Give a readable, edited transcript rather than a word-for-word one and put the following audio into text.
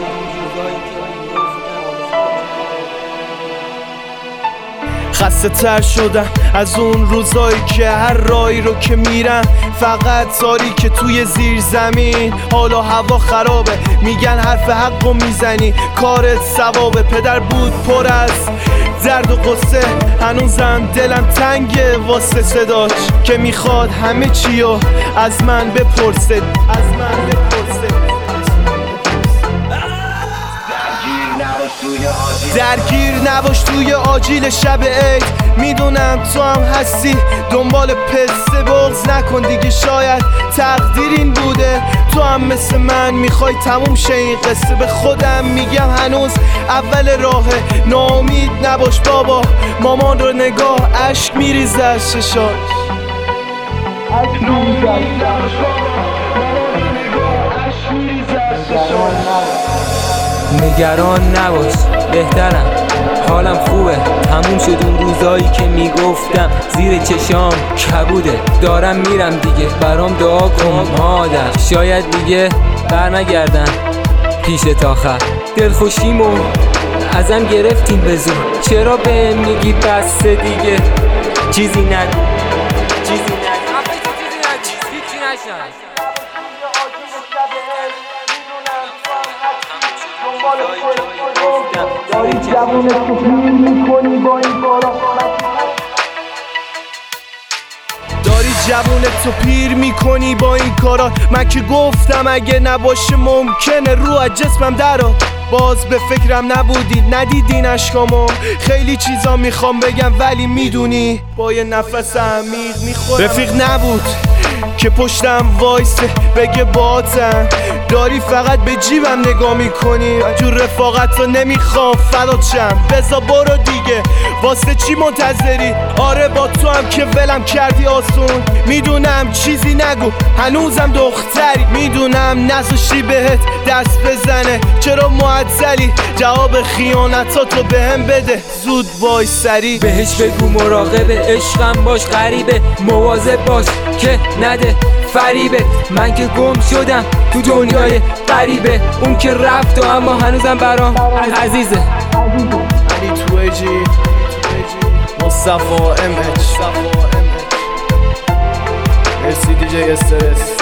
خسته تر شدم از اون روزایی که هر راهی رو که میرم فقط تاریکه توی زیر زمین. حالا هوا خرابه، میگن حرف حقو میزنی کارت ثوابه. پدر بود پر از درد و قصه، هنوزم دلم تنگه واسه صداش که میخواد همه چیو از من بپرسه. درگیر نباش توی آجیل شب عید. میدونم تو هم هستی دنبال پسته، بغض نکن دیگه، شاید تقدیر این بوده. تو هم مثل من میخوای تموم شه این قصه. به خودم میگم هنوز اول راهه، ناامید نباش بابا. مامان رو نگاه، اشک میریزه از چشاش. نگران نباش بهترم، حالم خوبه. تموم شد اون روزایی که میگفتم زیر چشام کبوده. دارم میرم دیگه، برام دعا کن مادر. شاید دیگه برنگردم پیشت آخر. دلخوشیمو ازم گرفتین به زور، چرا بهم میگی بسه دیگه؟ چیزی نگو، چیزی نگو، هیچی نشد. داری جوونت تو پیر میکنی با این کارا، داری جوونت تو پیر میکنی با این کارا. من که گفتم اگه نباشه ممکنه رو از جسمم دراد. باز به فکرم نبودید، ندیدین اشکامو. خیلی چیزا میخوام بگم ولی میدونی با یه نفس عمیق میخورم. رفیق نبود که پشتم وایسه بگه باتم، داری فقط به جیبم نگاه میکنی. جو رفاقت رو نمیخوام فدات شم، بزا برو دیگه، واسه چی منتظری؟ آره با تو هم که ولم کردی آسون. میدونم چیزی نگو، هنوزم دختری. میدونم نذاشتی بهت دست بزنه، چرا معطلی؟ جواب خیانتاتو بهم بده زود وای سری. بهش بگو مراقب عشقم باش، غریبه مواظب باش که نده فریبه. من که گم شدم تو دنیای غریبه، اون که رفت و اما هنوزم برام عزیزه. علی تویجی، مصطفی MH، مرسی دیجی استرس.